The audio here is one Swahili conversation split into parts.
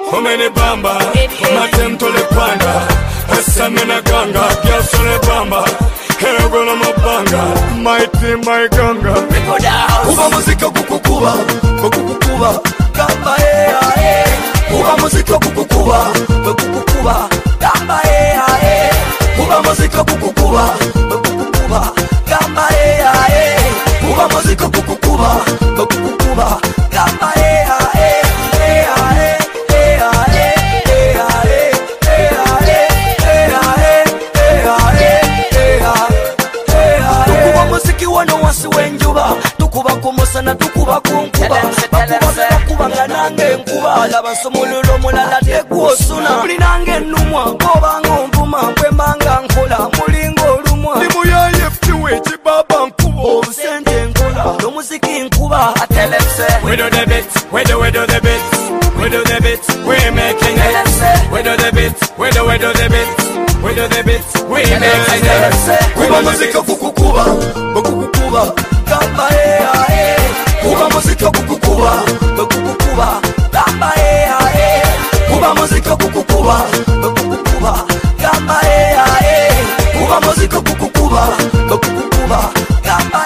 Omeni bamba, matem tole panda. Esamena ganga, gyasole bamba. Hego na mabanga, mighty my ganga. Kuba muzika kukukuba, kukukuba, gamba Kuba muzika kukukuba, kukukuba, gamba Kuba muzika kukukuba, kukukuba, gamba Kuba muzika kukukuba, kukukuba, gamba wano wasi wenjuba tukuba kumusana tukuba kunkuba bakuba nga nange nkuba laba nsomululo mulala tekuosuna muli nange nnumwa ngobanga onvuma bwembanga nkola mulinga olumwa Limuyaye ftiwe chibaba nkubo obusente nkola n'omuziki nkuba atelepse we do the bits, we do the bits, we do the bits, we making it. We do the bits, we do the bits, we do the bits, we making it. Kuba muzika kukukuba, kukukuba, gamba Kuba muzika kukukuba, kukukuba, gamba Kuba muzika kukukuba, kukukuba, gamba Kuba muzika kukukuba, kukukuba, gamba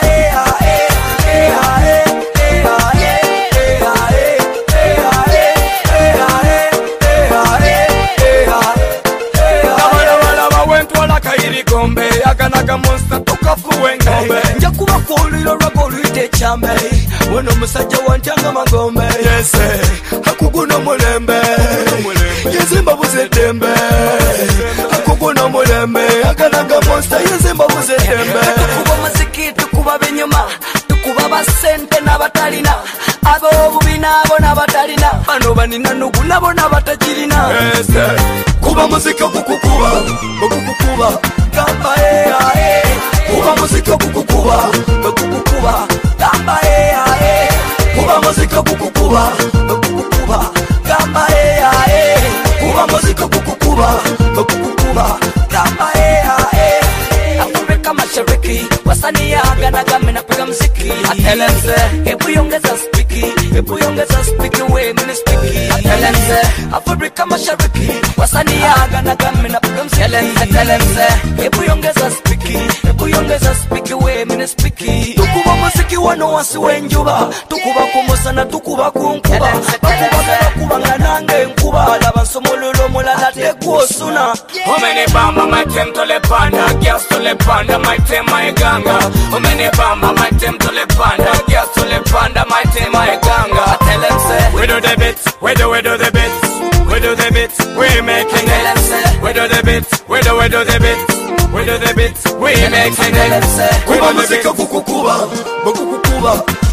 Gombe, aganaga monster tukafuwe ngombe. Nja kuba kuuliro lwago oluyite ekyambe wano omusajja wantanga magombe Yes, hakuguno mulembe yezimba buzeddembe hakuguno mulembe aganaga monster yezimba buzeddembe tukuba maziki tukuba benyuma tukuba basente n'abatalina ab'obubi n'abo n'abatalina bano banina nugu nabo n'abatagirina kuba muzika kukukuba okukukuba gamba kuba muzika kukukuba okukukuba gamba kuba muzika kukukuba okukukuba gamba kuba muzika kukukuba okukukuba gamba Afrika Mashariki wasanii aganaga menapiga mziki atelenze hebu yongeza spiki we mini spiki atelenze Afrika Mashariki wasanii aganaga menapiga mziki atelenze hebu yongeza spiki we mini spiki tukuba muziki wano wasi wenjuba tukuba kumusana tukuba kunkuba bakuba nga nange nkuba laba nsomululo mulala tekuosuna Omeni bamba, my tem to le panda, gas to le panda, my tem my ganga. Omeni bamba, my tem to le panda, gas to le panda, my tem my ganga. Tell them say We do the bits, we do the bits, we do the bits, we making it. We do the bits, we do the bits, we do the bits, we making it. Kuba muzika kukukuba, kukukuba,